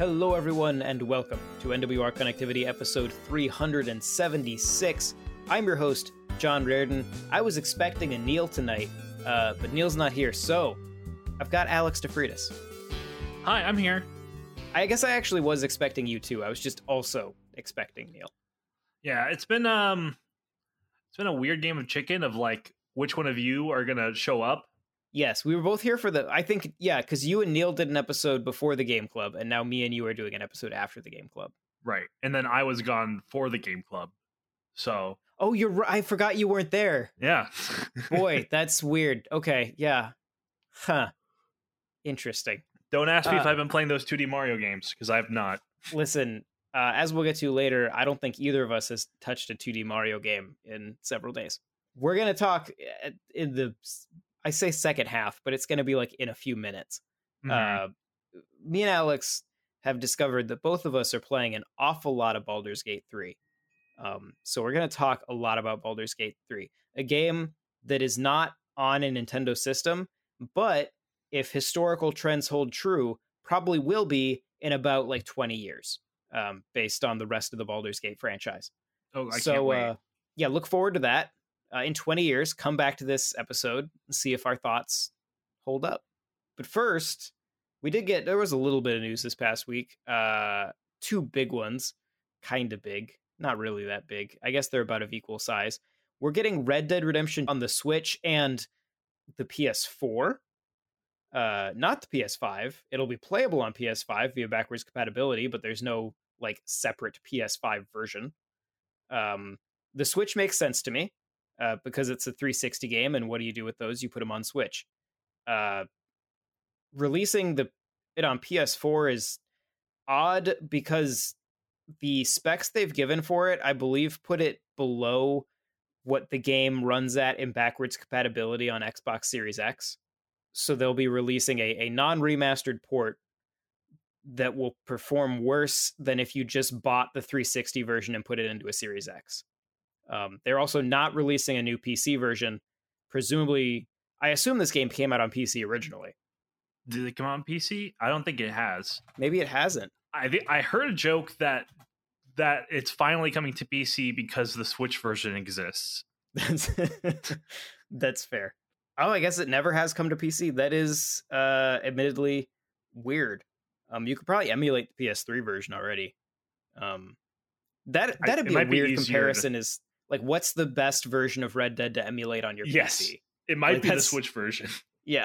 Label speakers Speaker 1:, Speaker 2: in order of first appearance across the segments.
Speaker 1: Hello, everyone, and welcome to NWR Connectivity episode 376. I'm your host, John Reardon. I was expecting a Neil tonight, but Neil's not here, so I've got Alex DeFreitas.
Speaker 2: Hi, I'm here.
Speaker 1: I guess I actually was expecting you too. I was just also expecting Neil.
Speaker 2: Yeah, it's been a weird game of chicken of like which one of you are gonna show up.
Speaker 1: Yes, we were both here for because you and Neil did an episode before the Game Club, and now me and you are doing an episode after the Game Club.
Speaker 2: Right, and then I was gone for the Game Club. So.
Speaker 1: Oh, you're right. I forgot you weren't there.
Speaker 2: Yeah.
Speaker 1: Boy, that's weird. Okay, yeah. Huh. Interesting.
Speaker 2: Don't ask me if I've been playing those 2D Mario games, because I've not. Listen,
Speaker 1: as we'll get to later, I don't think either of us has touched a 2D Mario game in several days. We're going to talk in the, I say second half, but it's going to be like in a few minutes. Mm-hmm. Me and Alex have discovered that both of us are playing an awful lot of Baldur's Gate 3. So we're going to talk a lot about Baldur's Gate 3, a game that is not on a Nintendo system, but if historical trends hold true, probably will be in about like 20 years, based on the rest of the Baldur's Gate franchise.
Speaker 2: Oh, I can't wait.
Speaker 1: Yeah, look forward to that. In 20 years, come back to this episode and see if our thoughts hold up. But first, there was a little bit of news this past week. Two big ones, kind of big, not really that big. I guess they're about of equal size. We're getting Red Dead Redemption on the Switch and the PS4. Not the PS5. It'll be playable on PS5 via backwards compatibility, but there's no like separate PS5 version. The Switch makes sense to me because it's a 360 game, and what do you do with those? You put them on Switch. Releasing it on PS4 is odd because the specs they've given for it, I believe, put it below what the game runs at in backwards compatibility on Xbox Series X. So they'll be releasing a non-remastered port that will perform worse than if you just bought the 360 version and put it into a Series X. They're also not releasing a new PC version. Presumably, I assume this game came out on PC originally.
Speaker 2: Did it come out on PC? I don't think it has.
Speaker 1: Maybe it hasn't.
Speaker 2: I heard a joke that it's finally coming to PC because the Switch version exists.
Speaker 1: That's fair. Oh, I guess it never has come to PC. That is admittedly weird. You could probably emulate the PS3 version already. That'd be a weird comparison. Is like, what's the best version of Red Dead to emulate on your PC?
Speaker 2: It might be the Switch version.
Speaker 1: Yeah.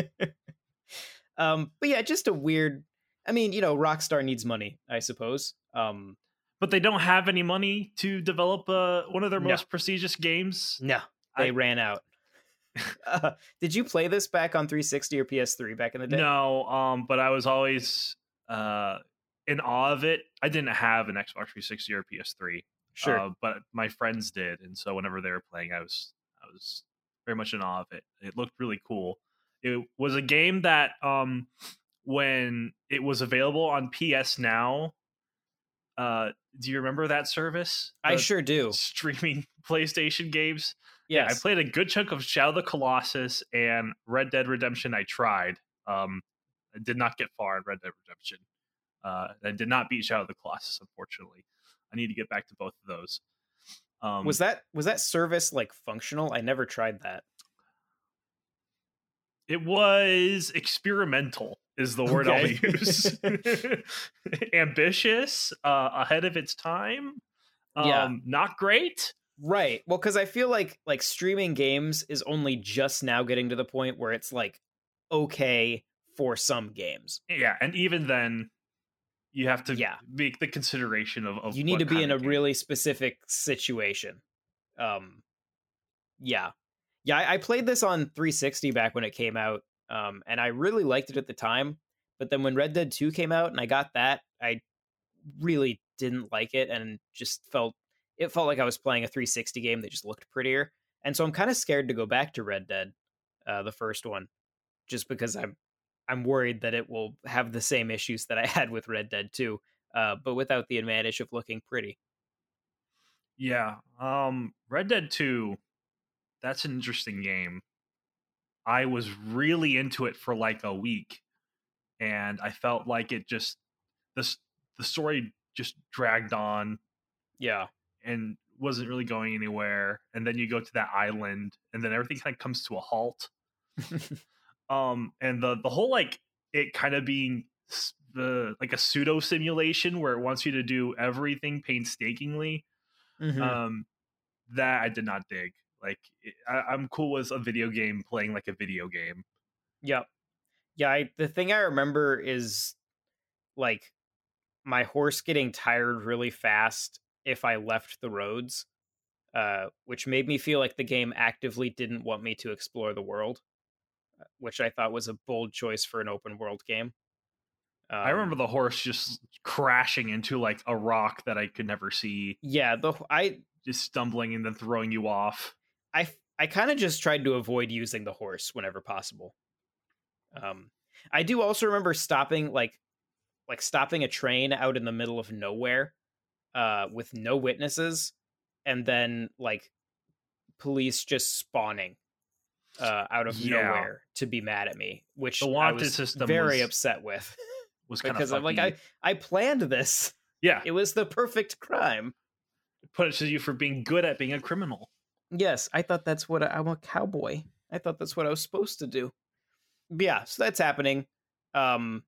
Speaker 1: But yeah, just a weird. I mean, Rockstar needs money, I suppose.
Speaker 2: But they don't have any money to develop one of their most prestigious games.
Speaker 1: No, they ran out. Did you play this back on 360 or PS3 back in the day?
Speaker 2: No, but I was always in awe of it. I didn't have an Xbox 360 or PS3.
Speaker 1: Sure,
Speaker 2: but my friends did, and so whenever they were playing, I was very much in awe of it. It looked really cool. It was a game that when it was available on PS Now, do you remember that service?
Speaker 1: I sure do.
Speaker 2: Streaming PlayStation games.
Speaker 1: Yes.
Speaker 2: Yeah, I played a good chunk of Shadow of the Colossus and Red Dead Redemption. I tried. I did not get far in Red Dead Redemption. I did not beat Shadow of the Colossus, unfortunately. I need to get back to both of those.
Speaker 1: Was that service like functional? I never tried that.
Speaker 2: It was experimental, is the word I'll use. Ambitious, ahead of its time. Not great.
Speaker 1: Right. Well, because I feel like streaming games is only just now getting to the point where it's like okay for some games.
Speaker 2: Yeah, and even then, you have to make the consideration of
Speaker 1: you need to be in a really specific situation. I played this on 360 back when it came out, and I really liked it at the time. But then when Red Dead 2 came out and I got that, I really didn't like it, and just felt like I was playing a 360 game that just looked prettier. And so I'm kind of scared to go back to Red Dead, the first one, just because I'm worried that it will have the same issues that I had with Red Dead 2, but without the advantage of looking pretty.
Speaker 2: Yeah. Red Dead 2, that's an interesting game. I was really into it for like a week, and I felt like it just the story just dragged on
Speaker 1: Yeah.
Speaker 2: and wasn't really going anywhere. And then you go to that island, and then everything kind of comes to a halt. And the whole like it kind of being the like a pseudo simulation where it wants you to do everything painstakingly.
Speaker 1: Mhm.
Speaker 2: That I did not dig. Like I'm cool with a video game playing like a video game.
Speaker 1: Yep. Yeah, the thing I remember is like my horse getting tired really fast if I left the roads, which made me feel like the game actively didn't want me to explore the world, which I thought was a bold choice for an open world game.
Speaker 2: I remember the horse just crashing into like a rock that I could never see.
Speaker 1: Yeah,
Speaker 2: Just stumbling and then throwing you off.
Speaker 1: I kind of just tried to avoid using the horse whenever possible. I do also remember stopping stopping a train out in the middle of nowhere, with no witnesses, and then like police just spawning out of nowhere to be mad at me, which
Speaker 2: the
Speaker 1: I
Speaker 2: wanted
Speaker 1: was
Speaker 2: system
Speaker 1: very upset with.
Speaker 2: was kind
Speaker 1: Because
Speaker 2: of
Speaker 1: I'm like, I planned this.
Speaker 2: Yeah,
Speaker 1: It was the perfect crime.
Speaker 2: it punishes you for being good at being a criminal.
Speaker 1: Yes, I thought that's what I'm a cowboy. I thought that's what I was supposed to do. But yeah, so that's happening. Um,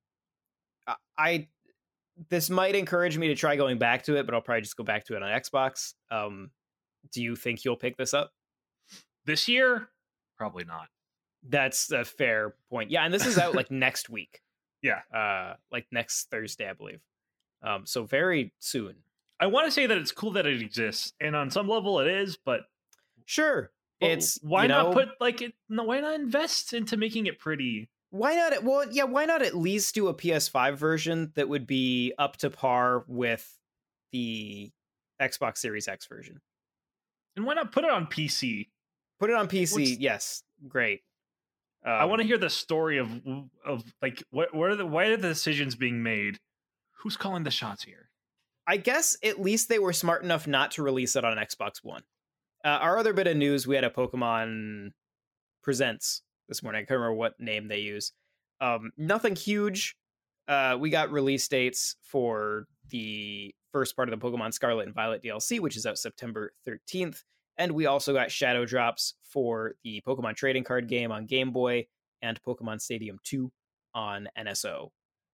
Speaker 1: I this might encourage me to try going back to it, but I'll probably just go back to it on Xbox. Do you think you'll pick this up
Speaker 2: this year? Probably not.
Speaker 1: That's a fair point. Yeah, and this is out like next week.
Speaker 2: Yeah,
Speaker 1: like next Thursday, I believe. So very soon.
Speaker 2: I want to say that it's cool that it exists, and on some level it is, but
Speaker 1: sure, it's
Speaker 2: why not put like it? No, why not invest into making it pretty?
Speaker 1: Why not? Well, yeah, why not at least do a PS5 version that would be up to par with the Xbox Series X version?
Speaker 2: And why not put it on PC?
Speaker 1: Put it on PC. Yes, great.
Speaker 2: I want to hear the story of like why are the decisions being made? Who's calling the shots here?
Speaker 1: I guess at least they were smart enough not to release it on Xbox One. Our other bit of news, we had a Pokemon Presents this morning. I can't remember what name they use. Nothing huge. We got release dates for the first part of the Pokemon Scarlet and Violet DLC, which is out September 13th. And we also got shadow drops for the Pokemon trading card game on Game Boy and Pokemon Stadium 2 on NSO.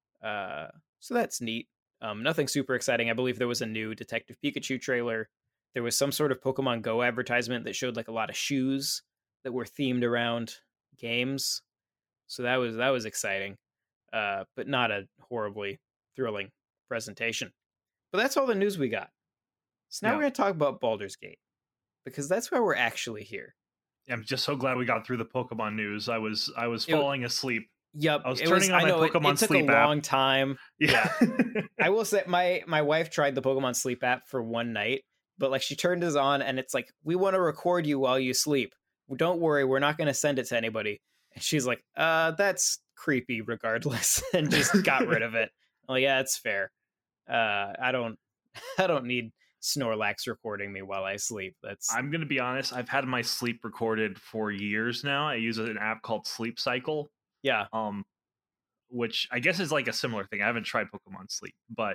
Speaker 1: So that's neat. Nothing super exciting. I believe there was a new Detective Pikachu trailer. There was some sort of Pokemon Go advertisement that showed like a lot of shoes that were themed around games. So that was exciting, but not a horribly thrilling presentation. But that's all the news we got. So now we're going to talk about Baldur's Gate, because that's why we're actually here.
Speaker 2: I'm just so glad we got through the Pokemon news. I was falling asleep.
Speaker 1: Yep,
Speaker 2: I was turning on my Pokemon
Speaker 1: it took
Speaker 2: Sleep
Speaker 1: a
Speaker 2: app.
Speaker 1: long time.
Speaker 2: Yeah.
Speaker 1: I will say my wife tried the Pokemon Sleep app for one night, but like she turned this on and it's like, we want to record you while you sleep. Don't worry, we're not going to send it to anybody. And she's like, that's creepy regardless, and just got rid of it. Oh yeah, it's fair. I don't need Snorlax recording me while I sleep.
Speaker 2: I'm gonna be honest, I've had my sleep recorded for years now. I use an app called Sleep Cycle.
Speaker 1: Yeah.
Speaker 2: Which I guess is like a similar thing. I haven't tried Pokemon Sleep, but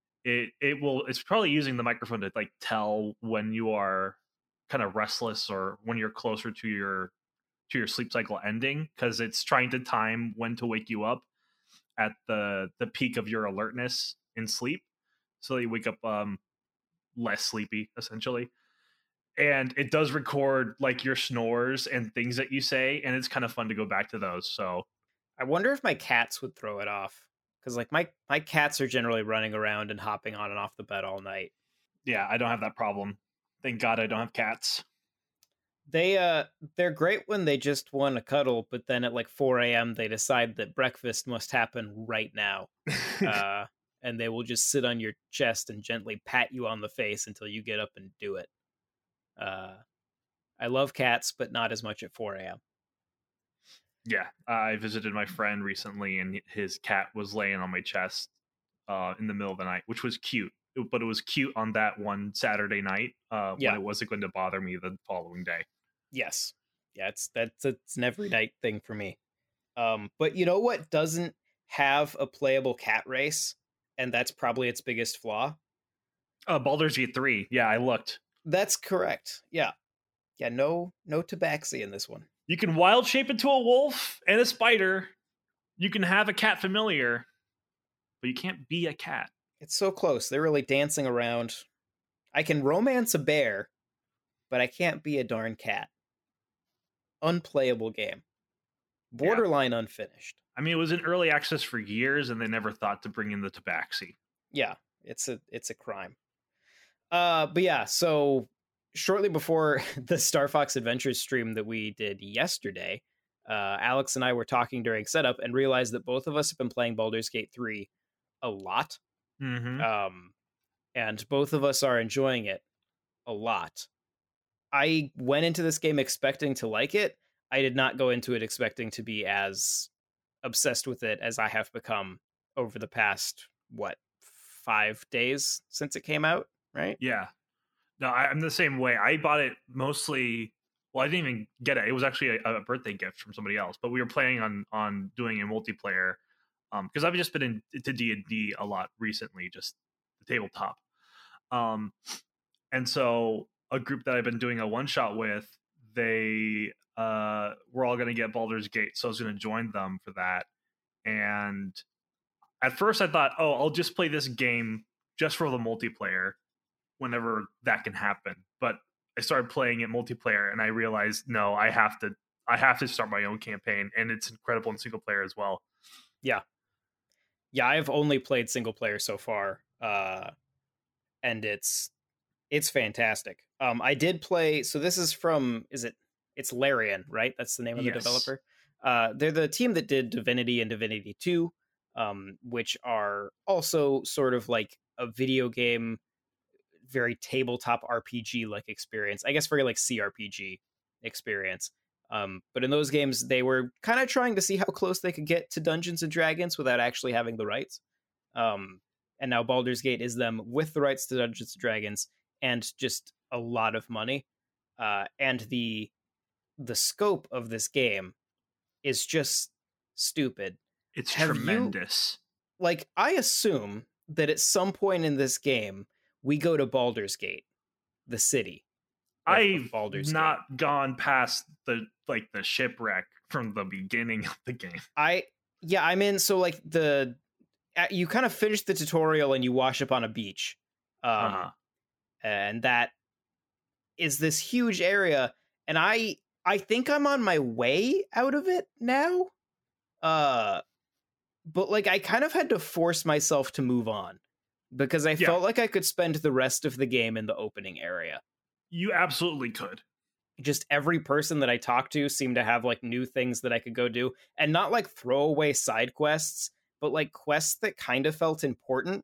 Speaker 2: it's probably using the microphone to like tell when you are kind of restless or when you're closer to your sleep cycle ending, because it's trying to time when to wake you up at the peak of your alertness in sleep, so that you wake up less sleepy essentially. And it does record like your snores and things that you say, and it's kind of fun to go back to those. So
Speaker 1: I wonder if my cats would throw it off, because like my cats are generally running around and hopping on and off the bed all night.
Speaker 2: Yeah, I don't have that problem. Thank God I don't have cats.
Speaker 1: They're great when they just want to cuddle, but then at like 4 a.m. they decide that breakfast must happen right now. And they will just sit on your chest and gently pat you on the face until you get up and do it. I love cats, but not as much at 4 a.m.
Speaker 2: Yeah, I visited my friend recently, and his cat was laying on my chest in the middle of the night, which was cute. But it was cute on that one Saturday night when it wasn't going to bother me the following day.
Speaker 1: Yes. Yeah, it's an every night thing for me. But you know what doesn't have a playable cat race and that's probably its biggest flaw.
Speaker 2: Baldur's Gate 3. Yeah, I looked.
Speaker 1: That's correct. Yeah. Yeah, no tabaxi in this one.
Speaker 2: You can wild shape into a wolf and a spider. You can have a cat familiar, but you can't be a cat.
Speaker 1: It's so close. They're really dancing around. I can romance a bear, but I can't be a darn cat. Unplayable game. Borderline unfinished.
Speaker 2: I mean, it was in early access for years, and they never thought to bring in the tabaxi.
Speaker 1: Yeah, it's a crime. But yeah, so shortly before the Star Fox Adventures stream that we did yesterday, Alex and I were talking during setup and realized that both of us have been playing Baldur's Gate 3 a lot.
Speaker 2: Mm-hmm.
Speaker 1: And both of us are enjoying it a lot. I went into this game expecting to like it. I did not go into it expecting to be as obsessed with it as I have become over the past, 5 days since it came out, right?
Speaker 2: Yeah. No, I'm the same way. I bought it mostly. Well, I didn't even get it. It was actually a birthday gift from somebody else. But we were planning on doing a multiplayer because I've just been into D&D a lot recently, just the tabletop. And so a group that I've been doing a one shot with, they were all going to get Baldur's Gate, so I was going to join them for that. And at first, I thought, oh, I'll just play this game just for the multiplayer whenever that can happen. But I started playing it multiplayer, and I realized, no, I have to start my own campaign, and it's incredible in single player as well.
Speaker 1: Yeah, I've only played single player so far, and it's fantastic. I did play. So this is from it's Larian, right? That's the name of the developer. They're the team that did Divinity and Divinity 2, which are also sort of like a video game, very tabletop RPG like experience. I guess very like CRPG experience. But in those games, they were kind of trying to see how close they could get to Dungeons and Dragons without actually having the rights. And now Baldur's Gate is them with the rights to Dungeons and Dragons and just a lot of money. And the scope of this game is just stupid.
Speaker 2: It's tremendous.
Speaker 1: I assume that at some point in this game, we go to Baldur's Gate, the city.
Speaker 2: I've not gone past the shipwreck from the beginning of the game.
Speaker 1: I'm in. So like you kind of finish the tutorial and you wash up on a beach. And that is this huge area. And I think I'm on my way out of it now. But like I kind of had to force myself to move on because I felt like I could spend the rest of the game in the opening area.
Speaker 2: You absolutely could.
Speaker 1: Just every person that I talked to seemed to have like new things that I could go do, and not like throwaway side quests, but like quests that kind of felt important.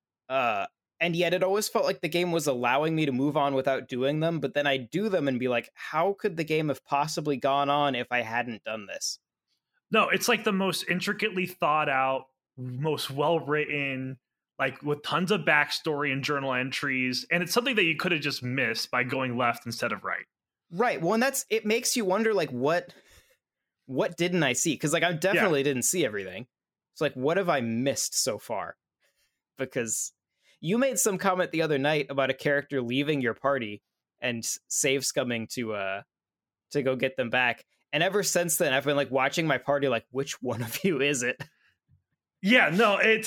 Speaker 1: And yet it always felt like the game was allowing me to move on without doing them, but then I do them and be like, how could the game have possibly gone on if I hadn't done this?
Speaker 2: No, it's like the most intricately thought out, most well-written, like with tons of backstory and journal entries. And it's something that you could have just missed by going left instead of right.
Speaker 1: Right. Well, and it makes you wonder, like, what didn't I see? Because like I definitely didn't see everything. It's like, what have I missed so far? Because you made some comment the other night about a character leaving your party and save scumming to go get them back. And ever since then, I've been like watching my party, like, which one of you is it?
Speaker 2: Yeah, no, it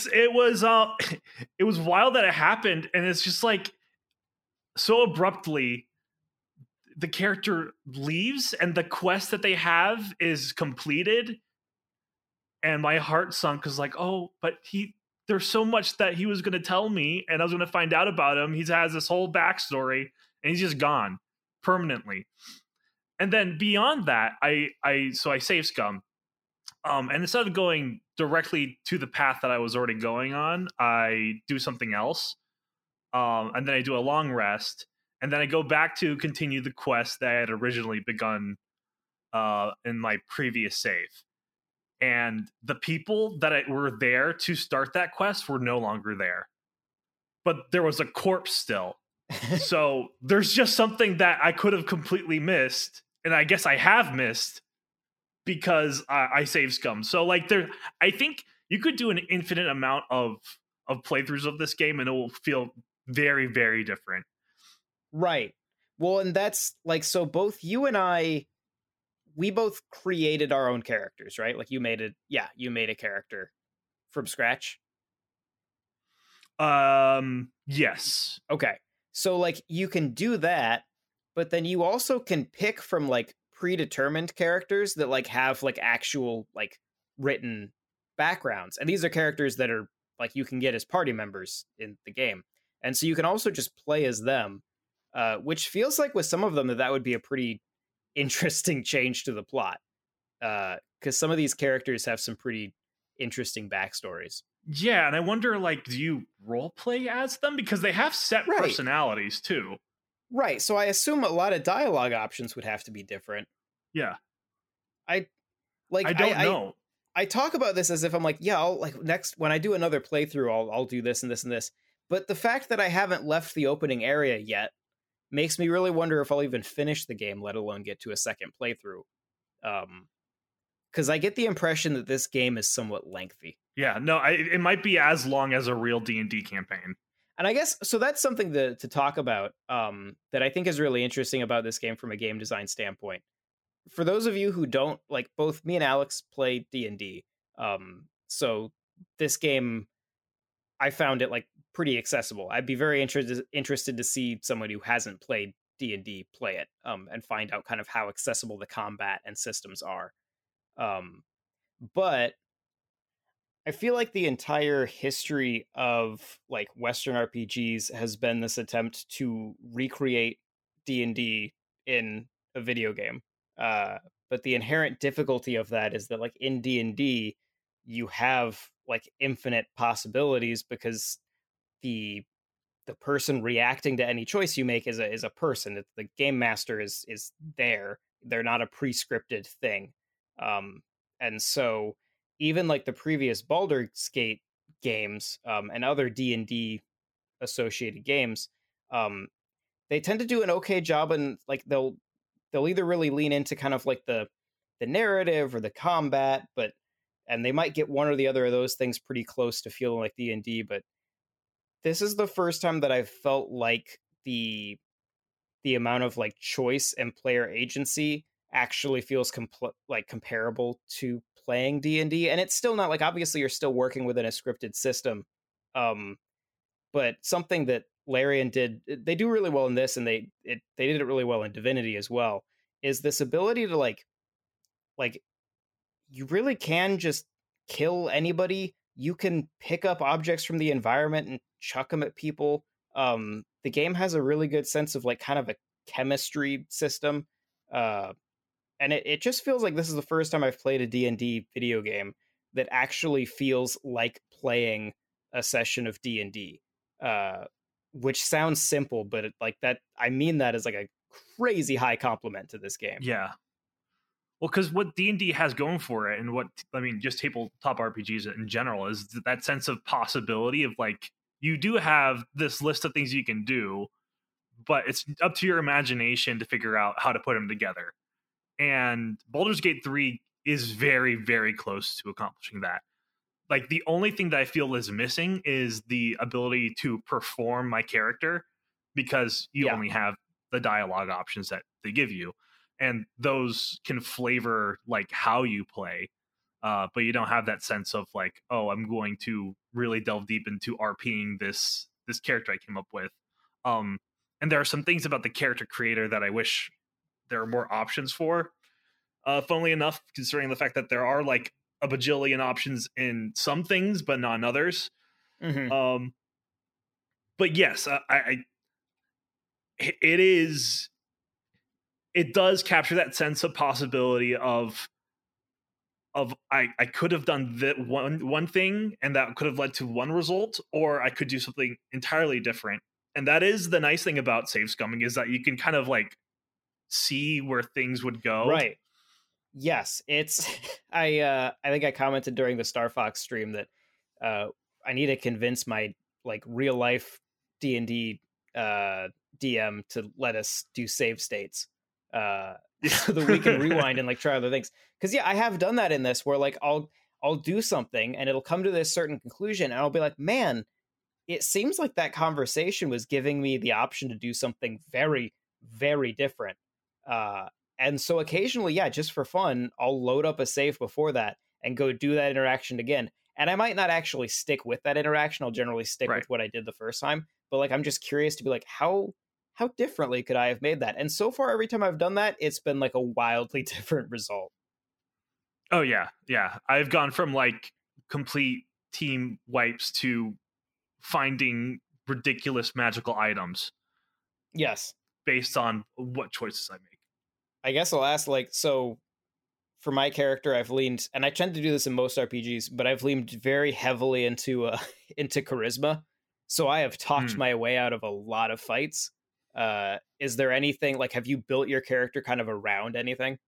Speaker 2: was wild that it happened, and it's just like so abruptly the character leaves and the quest that they have is completed, and my heart sunk because like, oh, but there's so much that he was going to tell me, and I was going to find out about him. He has this whole backstory, and he's just gone permanently. And then beyond that, I save scum. And instead of going directly to the path that I was already going on, I do something else. And then I do a long rest. And then I go back to continue the quest that I had originally begun in my previous save. And the people that were there to start that quest were no longer there. But there was a corpse still. So there's just something that I could have completely missed. And I guess I have missed because I save scum. So like I think you could do an infinite amount of of playthroughs of this game, and it will feel very, very different.
Speaker 1: Right. Well, and that's like, so both you and I, we both created our own characters, right? Like you made a character from scratch.
Speaker 2: Yes.
Speaker 1: Okay. So like you can do that, but then you also can pick from like predetermined characters that like have like actual like written backgrounds. And these are characters that are like you can get as party members in the game. And so you can also just play as them, which feels like with some of them that would be a pretty interesting change to the plot. Because some of these characters have some pretty interesting backstories.
Speaker 2: Yeah, and I wonder, like, do you role play as them? Because they have set
Speaker 1: Right.
Speaker 2: personalities too.
Speaker 1: Right. So I assume a lot of dialogue options would have to be different.
Speaker 2: Yeah.
Speaker 1: I
Speaker 2: don't know.
Speaker 1: I talk about this as if I'm like, yeah, I'll like next when I do another playthrough, I'll do this and this and this. But the fact that I haven't left the opening area yet makes me really wonder if I'll even finish the game, let alone get to a second playthrough. Because I get the impression that this game is somewhat lengthy.
Speaker 2: Yeah, no, it might be as long as a real D&D campaign.
Speaker 1: And I guess, so that's something to talk about that I think is really interesting about this game from a game design standpoint. For those of you who don't, like, both me and Alex play D&D. So this game, I found it, like, pretty accessible. I'd be very interested to see someone who hasn't played D&D play it and find out kind of how accessible the combat and systems are. But I feel like the entire history of like Western RPGs has been this attempt to recreate D&D in a video game. But the inherent difficulty of that is that like in D&D, you have like infinite possibilities because the person reacting to any choice you make is a person. The game master is there. They're not a pre-scripted thing. And so even like the previous Baldur's Gate games and other D&D associated games, they tend to do an okay job, and like they'll either really lean into kind of like the narrative or the combat, and they might get one or the other of those things pretty close to feeling like D&D. But this is the first time that I've felt like the amount of like choice and player agency actually feels comparable to playing D&D. And it's still not like, obviously you're still working within a scripted system, but something that Larian did, they do really well in this, and they did it really well in Divinity as well, is this ability to like you really can just kill anybody. You can pick up objects from the environment and chuck them at people. The game has a really good sense of like kind of a chemistry system. And it just feels like this is the first time I've played a D&D video game that actually feels like playing a session of D&D, which sounds simple, but like that, I mean that as like a crazy high compliment to this game.
Speaker 2: Yeah. Well, because what D&D has going for it, and what, I mean, just tabletop RPGs in general, is that sense of possibility of like, you do have this list of things you can do, but it's up to your imagination to figure out how to put them together. And Baldur's Gate 3 is very, very close to accomplishing that. Like, the only thing that I feel is missing is the ability to perform my character, because you only have the dialogue options that they give you. And those can flavor like how you play, but you don't have that sense of like, oh, I'm going to really delve deep into RPing this character I came up with. And there are some things about the character creator that I wish there are more options for. Funnily enough, considering the fact that there are like a bajillion options in some things, but not in others.
Speaker 1: Mm-hmm.
Speaker 2: But yes, it does capture that sense of possibility of I could have done that one thing, and that could have led to one result, or I could do something entirely different. And that is the nice thing about save scumming, is that you can kind of like see where things would go.
Speaker 1: Right. Yes, it's I think I commented during the Star Fox stream that I need to convince my like real life D&D DM to let us do save states so that we can rewind and like try other things. Because I have done that in this, where like I'll do something and it'll come to this certain conclusion, and I'll be like, man, it seems like that conversation was giving me the option to do something very, very different. And so occasionally, yeah, just for fun, I'll load up a save before that and go do that interaction again. And I might not actually stick with that interaction. I'll generally stick
Speaker 2: Right.
Speaker 1: with what I did the first time. But like, I'm just curious to be like, how differently could I have made that? And so far, every time I've done that, it's been like a wildly different result.
Speaker 2: Oh yeah, yeah. I've gone from like complete team wipes to finding ridiculous magical items
Speaker 1: Yes.
Speaker 2: based on what choices I make.
Speaker 1: I guess I'll ask, like, so for my character, I've leaned, and I tend to do this in most RPGs, but I've leaned very heavily into into charisma. So I have talked
Speaker 2: Hmm.
Speaker 1: my way out of a lot of fights. Is there anything like, have you built your character kind of around anything?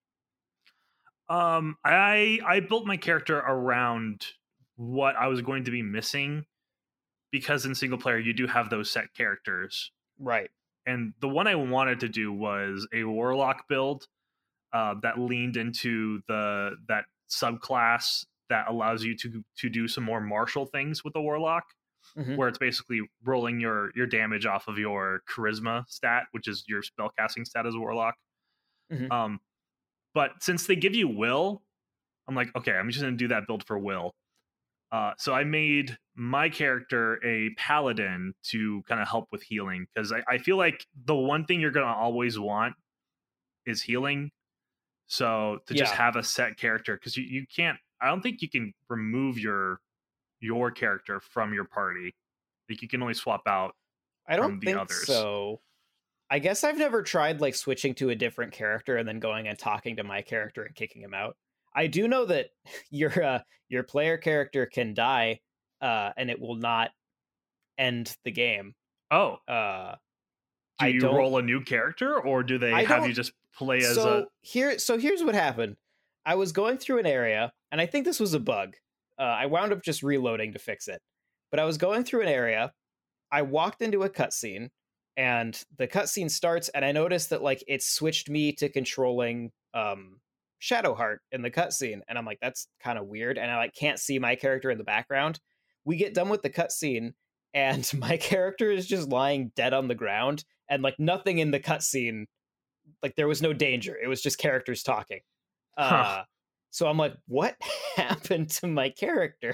Speaker 2: I built my character around what I was going to be missing because in single player you do have those set characters.
Speaker 1: Right.
Speaker 2: And the one I wanted to do was a warlock build that leaned into that subclass that allows you to do some more martial things with the warlock,
Speaker 1: Mm-hmm.
Speaker 2: where it's basically rolling your damage off of your charisma stat, which is your spellcasting stat as a warlock.
Speaker 1: Mm-hmm.
Speaker 2: But since they give you will, I'm like, okay, I'm just going to do that build for will. So I made my character a paladin to kind of help with healing, because I feel like the one thing you're going to always want is healing. So to just
Speaker 1: Yeah.
Speaker 2: have a set character, because you can't, I don't think you can remove your character from your party. Like you can only swap out
Speaker 1: I don't
Speaker 2: from the
Speaker 1: think
Speaker 2: others.
Speaker 1: so. I guess I've never tried like switching to a different character and then going and talking to my character and kicking him out. I do know that your player character can die, and it will not end the game.
Speaker 2: Oh,
Speaker 1: Uh,
Speaker 2: do
Speaker 1: I
Speaker 2: you
Speaker 1: don't.
Speaker 2: roll a new character, or do they
Speaker 1: I
Speaker 2: have
Speaker 1: don't.
Speaker 2: you just play as
Speaker 1: So
Speaker 2: a?
Speaker 1: here's what happened. I was going through an area, and I think this was a bug. I wound up just reloading to fix it. But I was going through an area. I walked into a cutscene, and the cutscene starts, and I noticed that like it switched me to controlling Shadowheart in the cutscene, and I'm like, that's kind of weird, and I like can't see my character in the background. We get done with the cutscene, and my character is just lying dead on the ground, and like nothing in the cutscene, like there was no danger. It was just characters talking.
Speaker 2: Huh.
Speaker 1: So I'm like, what happened to my character?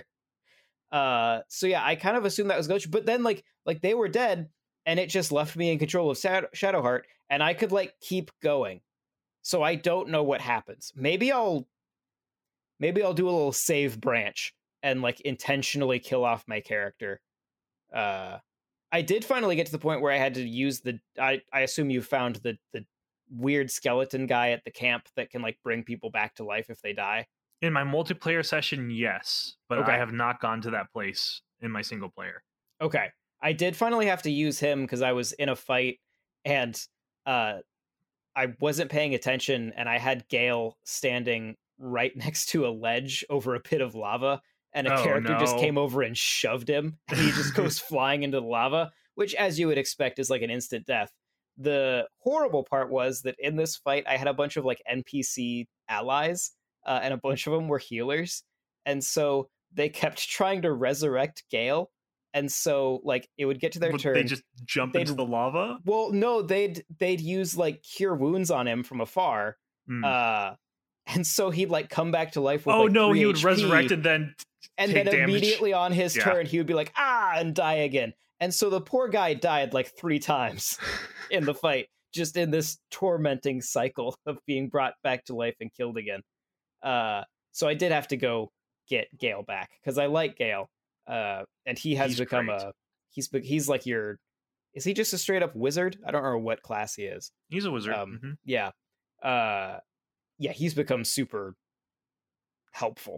Speaker 1: So yeah, I kind of assumed that was glitch, but then like they were dead, and it just left me in control of Shadowheart, and I could like keep going. So I don't know what happens. Maybe I'll do a little save branch and like intentionally kill off my character. I did finally get to the point where I had to use the. I assume you found the weird skeleton guy at the camp that can like bring people back to life if they die.
Speaker 2: In my multiplayer session, yes, but
Speaker 1: Okay.
Speaker 2: I have not gone to that place in my single player.
Speaker 1: Okay. I did finally have to use him because I was in a fight and I wasn't paying attention, and I had Gale standing right next to a ledge over a pit of lava, and a character just came over and shoved him, and he just goes flying into the lava, which, as you would expect, is like an instant death. The horrible part was that in this fight, I had a bunch of like NPC allies, and a bunch of them were healers, and so they kept trying to resurrect Gale. And so, like, it would get to their turn.
Speaker 2: They just jump into the lava?
Speaker 1: Well, no, they'd use like cure wounds on him from afar. And so he'd like come back to life with
Speaker 2: he would
Speaker 1: HP,
Speaker 2: resurrect and then take damage.
Speaker 1: Immediately on his turn he would be like and die again. And so the poor guy died like 3 times in the fight, just in this tormenting cycle of being brought back to life and killed again. So I did have to go get Gale back because I like Gale. And he's become
Speaker 2: great.
Speaker 1: he's like your, is he just a straight up wizard? I don't know what class he is.
Speaker 2: He's a wizard.
Speaker 1: Yeah. Yeah, he's become super helpful.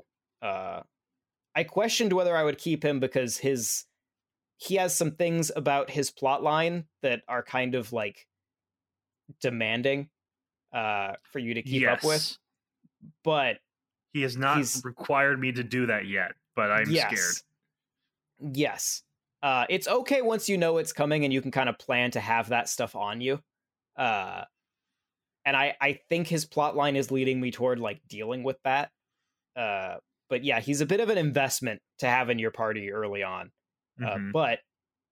Speaker 1: I questioned whether I would keep him because he has some things about his plot line that are kind of like demanding for you to keep up with. But
Speaker 2: he has not required me to do that yet, but I'm scared.
Speaker 1: Yes. It's okay once you know it's coming and you can kind of plan to have that stuff on you. And I think his plot line is leading me toward like dealing with that. But yeah, he's a bit of an investment to have in your party early on. But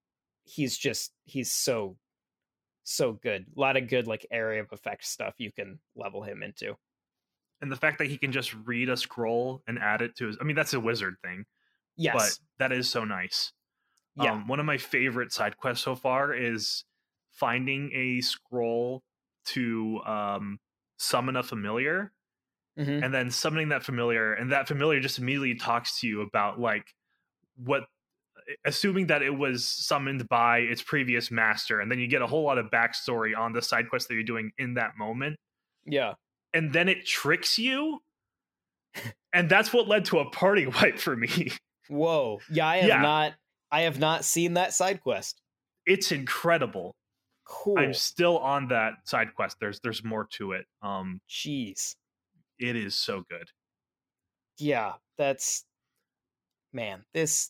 Speaker 1: he's so good. A lot of good like area of effect stuff you can level him into.
Speaker 2: And the fact that he can just read a scroll and add it to his, I mean, that's a wizard thing, but
Speaker 1: Yes.
Speaker 2: that is so nice.
Speaker 1: Yeah.
Speaker 2: One of my favorite side quests so far is finding a scroll to summon a familiar,
Speaker 1: Mhm.
Speaker 2: and then summoning that familiar, and that familiar just immediately talks to you about like what, assuming that it was summoned by its previous master, and then you get a whole lot of backstory on the side quest that you're doing in that moment,
Speaker 1: Yeah.
Speaker 2: and then it tricks you, and that's what led to a party wipe for me.
Speaker 1: Whoa. Yeah, I have not seen that side quest.
Speaker 2: It's incredible.
Speaker 1: Cool.
Speaker 2: I'm still on that side quest. There's more to it.
Speaker 1: Jeez.
Speaker 2: It is so good.
Speaker 1: Yeah, that's, man, this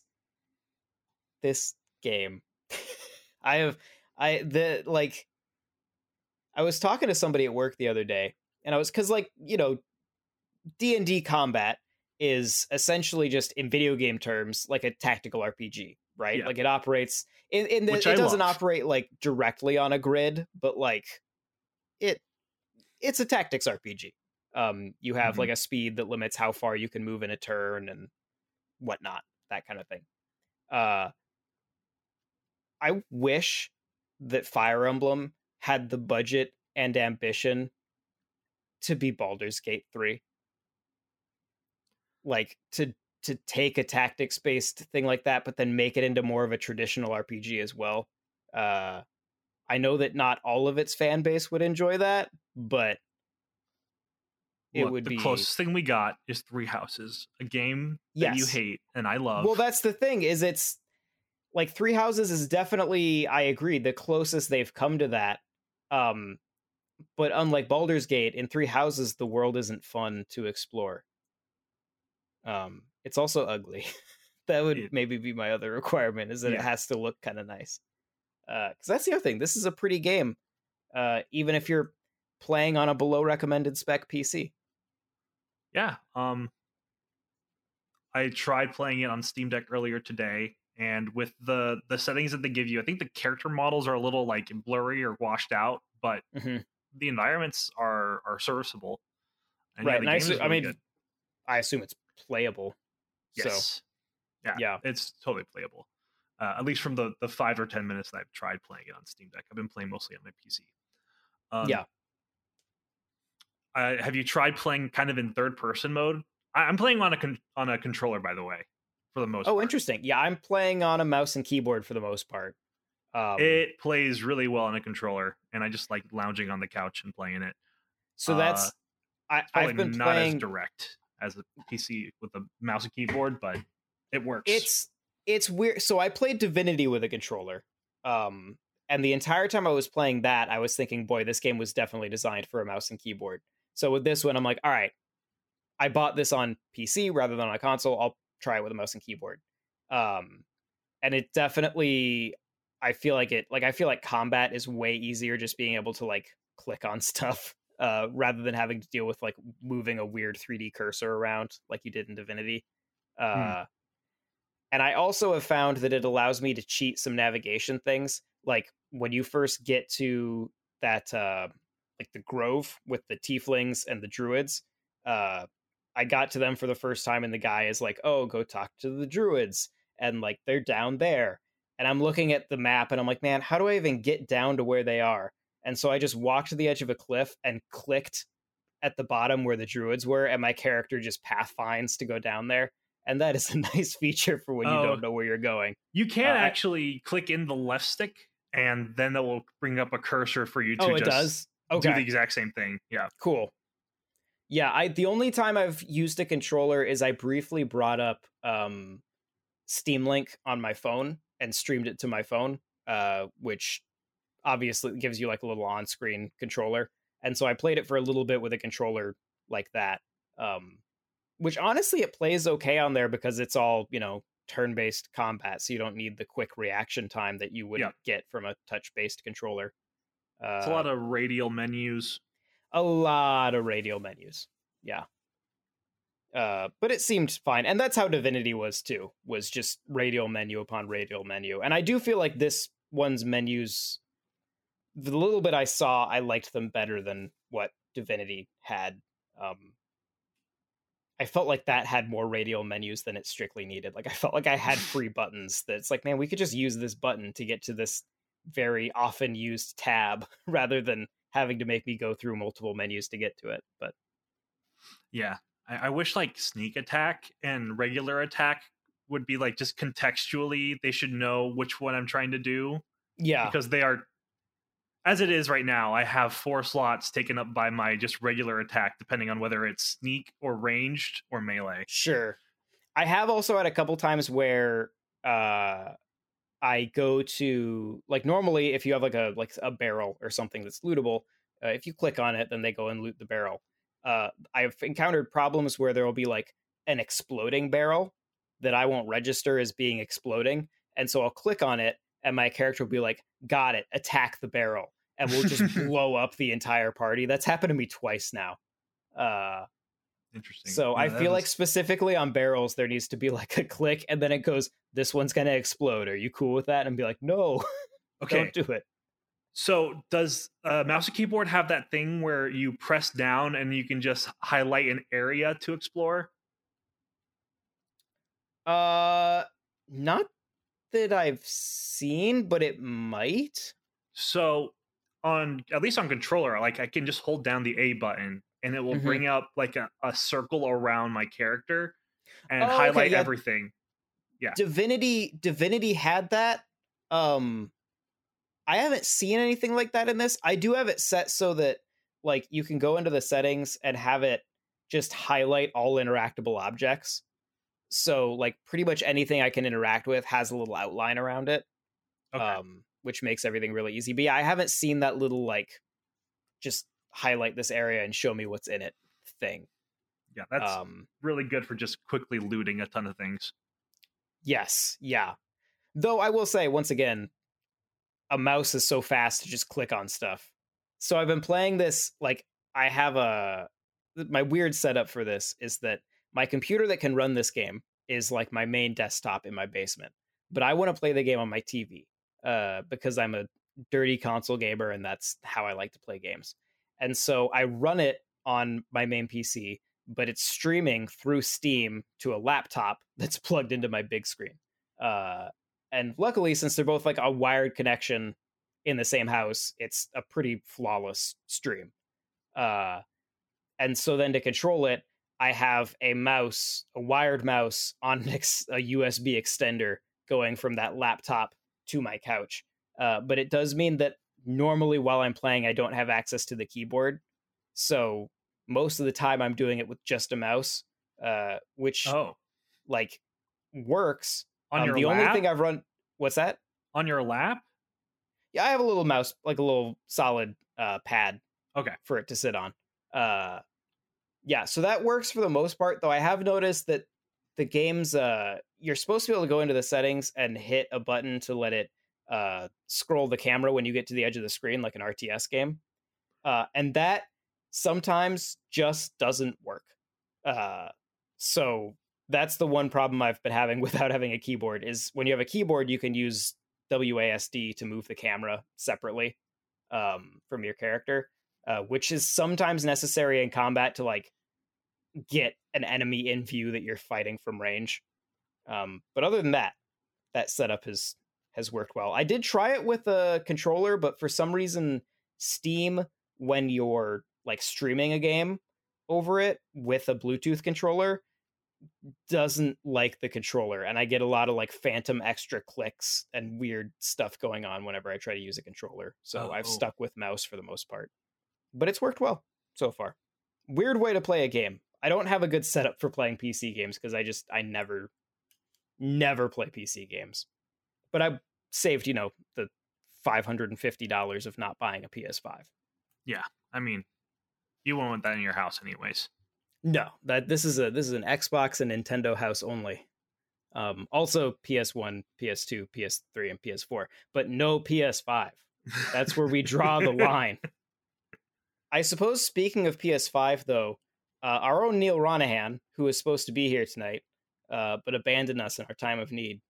Speaker 1: game. I was talking to somebody at work the other day, and I was, cuz like, you know, D&D combat is essentially just, in video game terms, like a tactical RPG, right?
Speaker 2: Yeah.
Speaker 1: Like it operates in the,
Speaker 2: Which
Speaker 1: it
Speaker 2: I
Speaker 1: doesn't
Speaker 2: love.
Speaker 1: operate like directly on a grid, but like it's a tactics RPG. You have like a speed that limits how far you can move in a turn and whatnot, that kind of thing. I wish that Fire Emblem had the budget and ambition to be Baldur's Gate 3. Like to take a tactics based thing like that, but then make it into more of a traditional RPG as well. I know that not all of its fan base would enjoy that, but it would
Speaker 2: the
Speaker 1: be,
Speaker 2: closest thing we got is Three Houses, a game that you
Speaker 1: yes.
Speaker 2: hate and I love.
Speaker 1: Well, that's the thing, is it's like Three Houses is definitely, I agree, the closest they've come to that. But unlike Baldur's Gate, in Three Houses, the world isn't fun to explore. It's also ugly. That would maybe be my other requirement, is that it has to look kind of nice. Because that's the other thing. This is a pretty game, even if you're playing on a below recommended spec PC.
Speaker 2: Yeah. I tried playing it on Steam Deck earlier today, and with the settings that they give you, I think the character models are a little like blurry or washed out, but the environments are serviceable. And
Speaker 1: right.
Speaker 2: yeah, the game is really
Speaker 1: good. I assume it's playable.
Speaker 2: Yes. So, yeah, it's totally playable. At least from the 5 or 10 minutes that I've tried playing it on Steam Deck. I've been playing mostly on my PC. Have you tried playing kind of in third person mode? I'm playing on a controller, by the way, for the most part.
Speaker 1: Oh, interesting. Yeah, I'm playing on a mouse and keyboard for the most part.
Speaker 2: It plays really well on a controller, and I just like lounging on the couch and playing it.
Speaker 1: So that's, I've been
Speaker 2: not
Speaker 1: playing
Speaker 2: as direct as a PC with a mouse and keyboard, but it works.
Speaker 1: It's weird. So I played Divinity with a controller. And the entire time I was playing that, I was thinking, boy, this game was definitely designed for a mouse and keyboard. So with this one, I'm like, all right, I bought this on PC rather than on a console. I'll try it with a mouse and keyboard. And it definitely, I feel like combat is way easier just being able to like click on stuff rather than having to deal with like moving a weird 3D cursor around like you did in Divinity. And I also have found that it allows me to cheat some navigation things. Like when you first get to that, like the grove with the tieflings and the druids, I got to them for the first time and the guy is like, oh, go talk to the druids. And like, they're down there. And I'm looking at the map and I'm like, man, how do I even get down to where they are? And so I just walked to the edge of a cliff and clicked at the bottom where the druids were. And my character just path finds to go down there. And that is a nice feature for when you don't know where you're going.
Speaker 2: You can actually click in the left stick, and then it will bring up a cursor for you to
Speaker 1: does?
Speaker 2: Okay. Do the exact same thing. Yeah.
Speaker 1: Cool. Yeah, the only time I've used a controller is I briefly brought up Steam Link on my phone and streamed it to my phone, which obviously gives you like a little on-screen controller. And so I played it for a little bit with a controller like that. Which honestly, it plays okay on there because it's all, you know, turn-based combat, so you don't need the quick reaction time that you would get from a touch-based controller.
Speaker 2: It's a lot of radial menus.
Speaker 1: A lot of radial menus, yeah. But it seemed fine, and that's how Divinity was too. Was just radial menu upon radial menu, and I do feel like this one's menus, the little bit I saw, I liked them better than what Divinity had. I felt like that had more radial menus than it strictly needed. Like I felt like I had free buttons that's like, man, we could just use this button to get to this very often used tab rather than having to make me go through multiple menus to get to it. But
Speaker 2: yeah, I wish like sneak attack and regular attack would be like just contextually, they should know which one I'm trying to do,
Speaker 1: yeah,
Speaker 2: because they are, as it is right now, I have 4 slots taken up by my just regular attack, depending on whether it's sneak or ranged or melee.
Speaker 1: sure. I have also had a couple times where I go to, like, normally if you have like a barrel or something that's lootable, if you click on it, then they go and loot the barrel. I've encountered problems where there will be like an exploding barrel that I won't register as being exploding, and so I'll click on it, and my character will be like, "Got it, attack the barrel," and we'll just blow up the entire party. That's happened to me twice now.
Speaker 2: Interesting.
Speaker 1: So
Speaker 2: Yeah,
Speaker 1: I
Speaker 2: that
Speaker 1: feel
Speaker 2: is-
Speaker 1: like specifically on barrels, there needs to be like a click, and then it goes, "This one's gonna explode. Are you cool with that?" And be like, "No,
Speaker 2: okay.
Speaker 1: don't do it."
Speaker 2: So does mouse and keyboard have that thing where you press down and you can just highlight an area to explore?
Speaker 1: Not that I've seen, but it might.
Speaker 2: So on, at least on controller, like I can just hold down the A button and it will
Speaker 1: Mhm.
Speaker 2: bring up like a circle around my character and
Speaker 1: Oh, okay,
Speaker 2: highlight
Speaker 1: yeah.
Speaker 2: everything. Yeah.
Speaker 1: Divinity had that. I haven't seen anything like that in this. I do have it set so that like you can go into the settings and have it just highlight all interactable objects. So like pretty much anything I can interact with has a little outline around it.
Speaker 2: Okay.
Speaker 1: Which makes everything really easy. But yeah, I haven't seen that little like just highlight this area and show me what's in it thing.
Speaker 2: Yeah, that's really good for just quickly looting a ton of things.
Speaker 1: Yes, yeah. Though I will say once again, a mouse is so fast to just click on stuff. So I've been playing this, like I have my weird setup for this is that my computer that can run this game is like my main desktop in my basement. But I want to play the game on my TV because I'm a dirty console gamer and that's how I like to play games. And so I run it on my main PC, but it's streaming through Steam to a laptop that's plugged into my big screen. And luckily, since they're both like a wired connection in the same house, it's a pretty flawless stream. And so then to control it, I have a mouse, a wired mouse on a USB extender going from that laptop to my couch. But it does mean that normally while I'm playing, I don't have access to the keyboard. So most of the time I'm doing it with just a mouse, which like works.
Speaker 2: On your
Speaker 1: the
Speaker 2: lap?
Speaker 1: only thing I've run, what's that?
Speaker 2: On your lap?
Speaker 1: Yeah, I have a little mouse, like a little solid pad.
Speaker 2: Okay.
Speaker 1: For it to sit on. Yeah, so that works for the most part, though I have noticed that the games, you're supposed to be able to go into the settings and hit a button to let it scroll the camera when you get to the edge of the screen, like an RTS game. And that sometimes just doesn't work. So that's the one problem I've been having without having a keyboard is when you have a keyboard, you can use WASD to move the camera separately from your character, which is sometimes necessary in combat to like get an enemy in view that you're fighting from range. But other than that, that setup has worked well. I did try it with a controller, but for some reason, Steam, when you're like streaming a game over it with a Bluetooth controller, doesn't like the controller, and I get a lot of like phantom extra clicks and weird stuff going on whenever I try to use a controller. So I've stuck with mouse for the most part, but it's worked well so far. Weird way to play a game. I don't have a good setup for playing PC games because I never play PC games. But I saved, the $550 of not buying a PS5.
Speaker 2: Yeah, I mean, you won't want that in your house anyways.
Speaker 1: No, this is an Xbox and Nintendo house only. Also PS1, PS2, PS3, and PS4, but no PS5. That's where we draw the line. I suppose speaking of PS5, though, our own Neil Ronahan, who was supposed to be here tonight, but abandoned us in our time of need,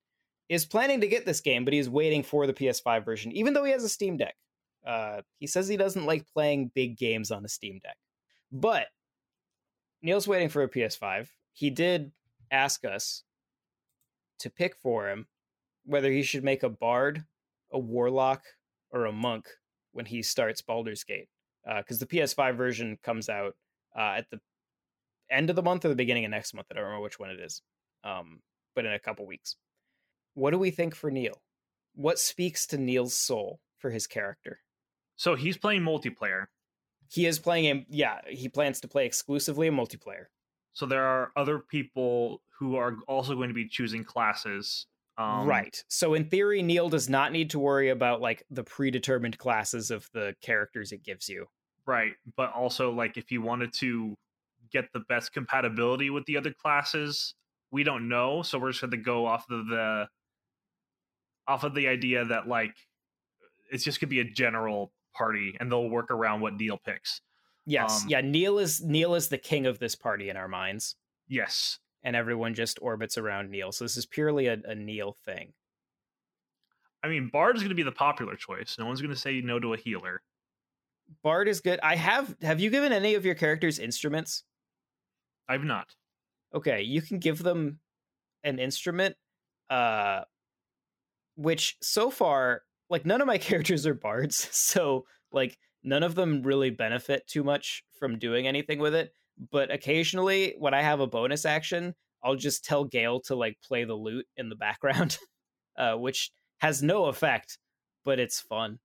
Speaker 1: is planning to get this game, but he's waiting for the PS5 version, even though he has a Steam Deck. He says he doesn't like playing big games on a Steam Deck. But Neil's waiting for a PS5. He did ask us to pick for him whether he should make a bard, a warlock, or a monk when he starts Baldur's Gate. Because the PS5 version comes out at the end of the month or the beginning of next month. I don't remember which one it is. But in a couple weeks. What do we think for Neil? What speaks to Neil's soul for his character?
Speaker 2: So he's playing multiplayer.
Speaker 1: He is playing him. Yeah, he plans to play exclusively a multiplayer.
Speaker 2: So there are other people who are also going to be choosing classes.
Speaker 1: Right. So in theory, Neil does not need to worry about like the predetermined classes of the characters it gives you.
Speaker 2: Right. But also, like, if you wanted to get the best compatibility with the other classes, we don't know. So we're just going to go off of the idea that, like, it's just going to be a general party and they'll work around what Neil picks.
Speaker 1: Yes. Yeah. Neil is the king of this party in our minds.
Speaker 2: Yes.
Speaker 1: And everyone just orbits around Neil. So this is purely a Neil thing.
Speaker 2: I mean, Bard is going to be the popular choice. No one's going to say no to a healer.
Speaker 1: Bard is good. Have you given any of your characters instruments?
Speaker 2: I've not.
Speaker 1: Okay, you can give them an instrument, which so far, like, none of my characters are bards, so like none of them really benefit too much from doing anything with it. But occasionally, when I have a bonus action, I'll just tell Gale to like play the lute in the background, which has no effect, but it's fun.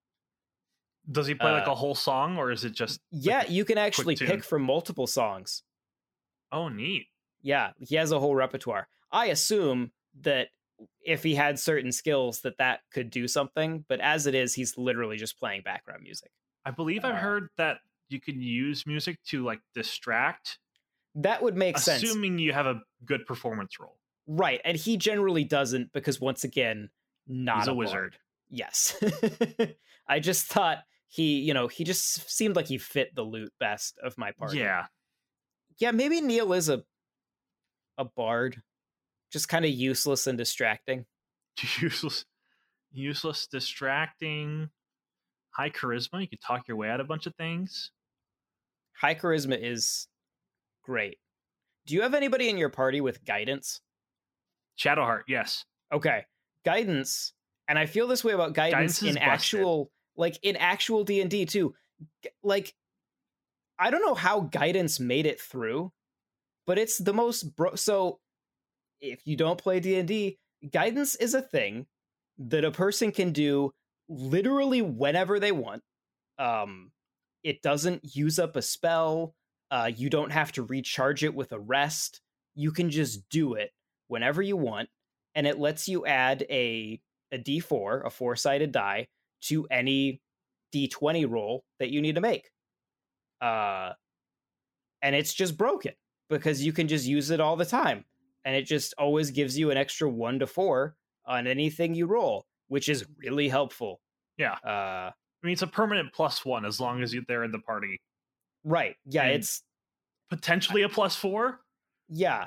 Speaker 2: Does he play like a whole song, or is it just?
Speaker 1: Yeah,
Speaker 2: like
Speaker 1: you can actually pick from multiple songs.
Speaker 2: Oh, neat.
Speaker 1: Yeah, he has a whole repertoire. I assume that if he had certain skills that could do something, but as it is, he's literally just playing background music.
Speaker 2: I believe I've heard that you can use music to like distract.
Speaker 1: That would make sense.
Speaker 2: Assuming you have a good performance role.
Speaker 1: Right, and he generally doesn't because, once again, he's
Speaker 2: a wizard.
Speaker 1: Bard. Yes. I just thought he just seemed like he fit the lute best of my party.
Speaker 2: Yeah.
Speaker 1: Yeah, maybe Neil is a bard. Just kind of useless and distracting.
Speaker 2: Useless, distracting. High charisma. You could talk your way out of a bunch of things.
Speaker 1: High charisma is great. Do you have anybody in your party with guidance?
Speaker 2: Shadowheart, yes.
Speaker 1: Okay. Guidance, and I feel this way about guidance in actual D&D too. Like, I don't know how guidance made it through, but it's the most so if you don't play D&D, guidance is a thing that a person can do literally whenever they want. It doesn't use up a spell. You don't have to recharge it with a rest. You can just do it whenever you want, and it lets you add a D4, a 4-sided die, to any D20 roll that you need to make. And it's just broken because you can just use it all the time. And it just always gives you an extra 1 to 4 on anything you roll, which is really helpful.
Speaker 2: Yeah. I mean, it's a permanent +1 as long as they're in the party.
Speaker 1: Right. Yeah, and
Speaker 2: it's potentially a +4.
Speaker 1: Yeah.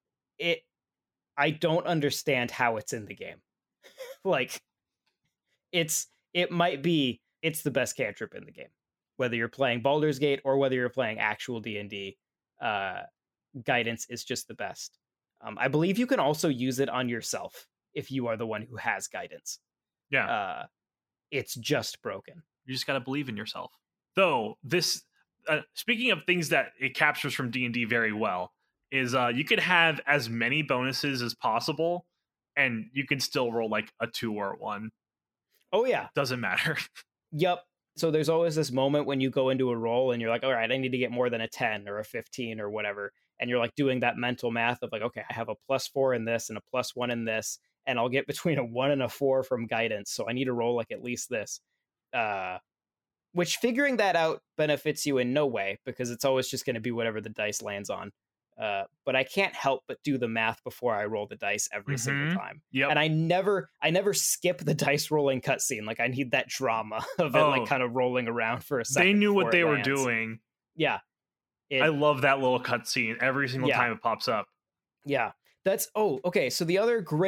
Speaker 1: I don't understand how it's in the game. Like, it's the best cantrip in the game. Whether you're playing Baldur's Gate or whether you're playing actual D&D, guidance is just the best. I believe you can also use it on yourself if you are the one who has guidance.
Speaker 2: Yeah.
Speaker 1: It's just broken.
Speaker 2: You just got to believe in yourself. Though, this, speaking of things that it captures from D&D very well, is you could have as many bonuses as possible, and you can still roll like a 2 or a 1.
Speaker 1: Oh, yeah.
Speaker 2: Doesn't matter.
Speaker 1: Yep. So there's always this moment when you go into a roll and you're like, all right, I need to get more than a 10 or a 15 or whatever. And you're like doing that mental math of like, okay, I have a +4 in this and a +1 in this, and I'll get between a 1 and a 4 from guidance. So I need to roll like at least this. Which figuring that out benefits you in no way because it's always just going to be whatever the dice lands on. But I can't help but do the math before I roll the dice every single time.
Speaker 2: Yep.
Speaker 1: And I never skip the dice rolling cutscene. Like, I need that drama of it, like, kind of rolling around for a second.
Speaker 2: They knew what they were doing.
Speaker 1: Yeah.
Speaker 2: I love that little cutscene every single time it pops up.
Speaker 1: Yeah. Okay. So the other great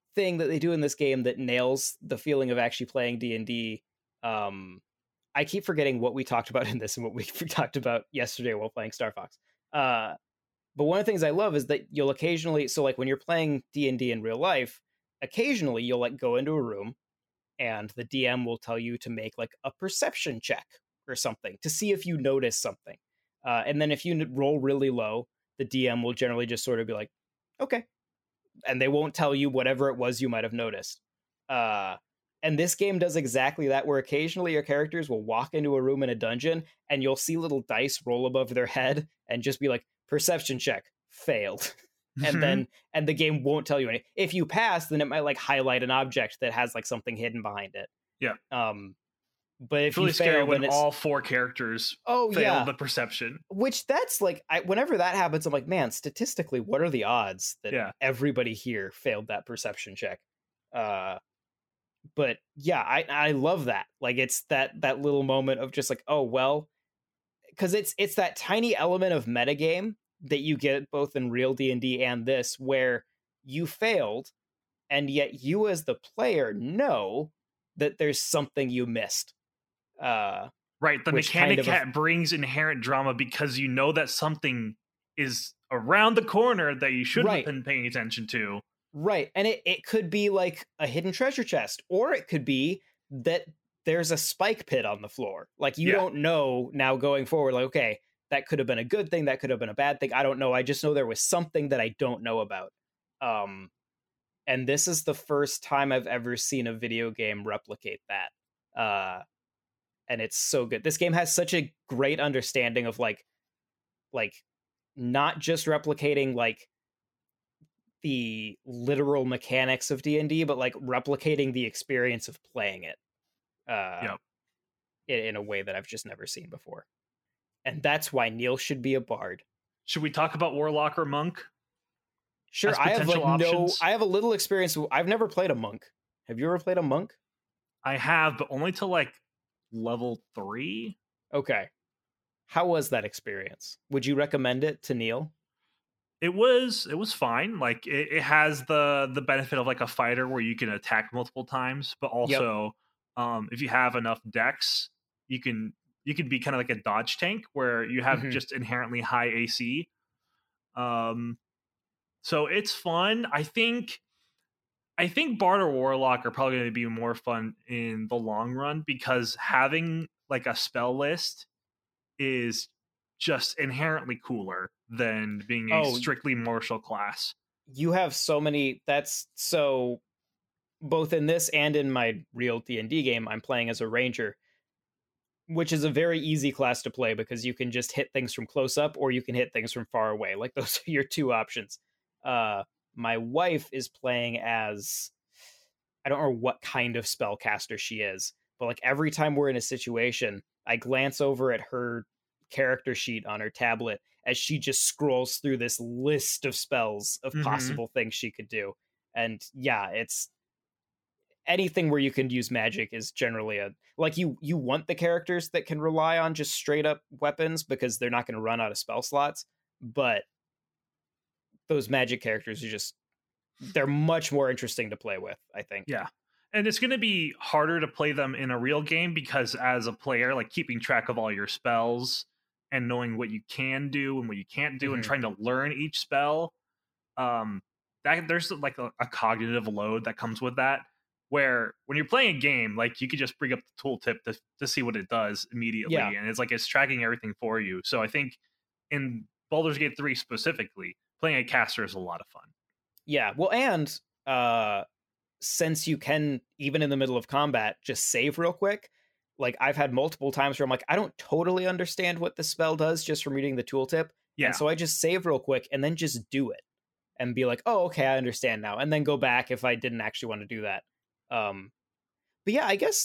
Speaker 1: thing that they do in this game that nails the feeling of actually playing D&D. I keep forgetting what we talked about in this and what we talked about yesterday while playing Star Fox. But one of the things I love is that you'll occasionally, so like when you're playing D&D in real life, occasionally you'll like go into a room and the DM will tell you to make like a perception check or something to see if you notice something. And then if you roll really low, the DM will generally just sort of be like, okay. And they won't tell you whatever it was you might have noticed. And this game does exactly that, where occasionally your characters will walk into a room in a dungeon and you'll see little dice roll above their head and just be like, perception check, failed. And the game won't tell you anything. If you pass, then it might like highlight an object that has like something hidden behind it.
Speaker 2: Yeah.
Speaker 1: But if
Speaker 2: it's really
Speaker 1: you fail,
Speaker 2: scary when
Speaker 1: then
Speaker 2: all 4 characters fail the perception.
Speaker 1: Which that's like, whenever that happens, I'm like, man, statistically, what are the odds that everybody here failed that perception check? But yeah, I love that. Like, it's that little moment of just like, oh well, because it's that tiny element of metagame that you get both in real D&D and this, where you failed, and yet you as the player know that there's something you missed.
Speaker 2: Right, the mechanic brings inherent drama because you know that something is around the corner that you shouldn't have been paying attention to.
Speaker 1: Right, and it could be like a hidden treasure chest, or it could be that there's a spike pit on the floor. Like, you don't know now going forward, like, okay, that could have been a good thing, that could have been a bad thing, I don't know. I just know there was something that I don't know about. And this is the first time I've ever seen a video game replicate that. And it's so good. This game has such a great understanding of like not just replicating like the literal mechanics of D&D, but like replicating the experience of playing it in a way that I've just never seen before. And that's why Neil should be a bard.
Speaker 2: Should we talk about Warlock or Monk?
Speaker 1: Sure. I have I have a little experience. I've never played a monk. Have you ever played a monk? I
Speaker 2: have, but only to like level 3.
Speaker 1: Okay. How was that experience? Would you recommend it to Neil?
Speaker 2: It was fine. Like, it has the benefit of like a fighter where you can attack multiple times, but also if you have enough dex, you can be kind of like a dodge tank where you have just inherently high AC. So it's fun. I think Bard or Warlock are probably going to be more fun in the long run because having like a spell list is just inherently cooler than being a strictly martial class.
Speaker 1: You have so many. That's so both in this and in my real D&D game, I'm playing as a ranger, which is a very easy class to play because you can just hit things from close up or you can hit things from far away. Like, those are your two options. My wife is playing as, I don't know what kind of spellcaster she is, but like every time we're in a situation, I glance over at her character sheet on her tablet as she just scrolls through this list of spells of possible things she could do. And yeah, it's anything where you can use magic is generally you want the characters that can rely on just straight up weapons because they're not going to run out of spell slots, but those magic characters are they're much more interesting to play with, I think.
Speaker 2: Yeah. And it's going to be harder to play them in a real game because as a player, like keeping track of all your spells and knowing what you can do and what you can't do and trying to learn each spell, there's like a cognitive load that comes with that, where when you're playing a game, like you could just bring up the tooltip to see what it does immediately. Yeah. And it's tracking everything for you. So I think in Baldur's Gate 3 specifically, playing a caster is a lot of fun.
Speaker 1: Yeah. Well, and since you can, even in the middle of combat, just save real quick, like I've had multiple times where I'm like, I don't totally understand what the spell does just from reading the tooltip. Yeah. And so I just save real quick and then just do it and be like, oh, okay, I understand now. And then go back if I didn't actually want to do that. But yeah, I guess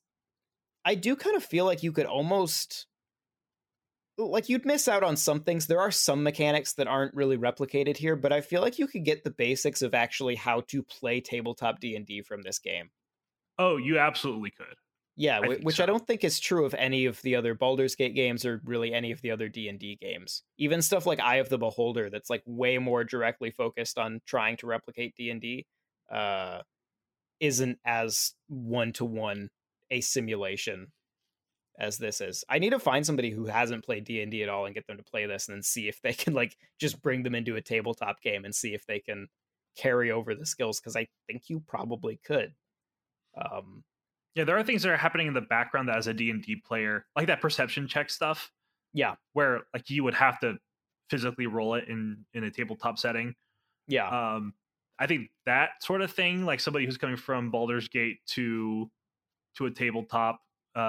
Speaker 1: I do kind of feel like you could almost, like, you'd miss out on some things. There are some mechanics that aren't really replicated here, but I feel like you could get the basics of actually how to play tabletop D&D from this game.
Speaker 2: Oh, you absolutely could.
Speaker 1: Yeah, which I don't think is true of any of the other Baldur's Gate games or really any of the other D&D games. Even stuff like Eye of the Beholder that's like way more directly focused on trying to replicate D&D. uh, isn't as one-to-one a simulation as this is. I need to find somebody who hasn't played D&D at all and get them to play this, and then see if they can like just bring them into a tabletop game and see if they can carry over the skills, because I think you probably could.
Speaker 2: Yeah, there are things that are happening in the background that as a D&D player, like that perception check stuff,
Speaker 1: Yeah,
Speaker 2: where like you would have to physically roll it in a tabletop setting.
Speaker 1: yeah,
Speaker 2: I think that sort of thing, like somebody who's coming from Baldur's Gate to a tabletop,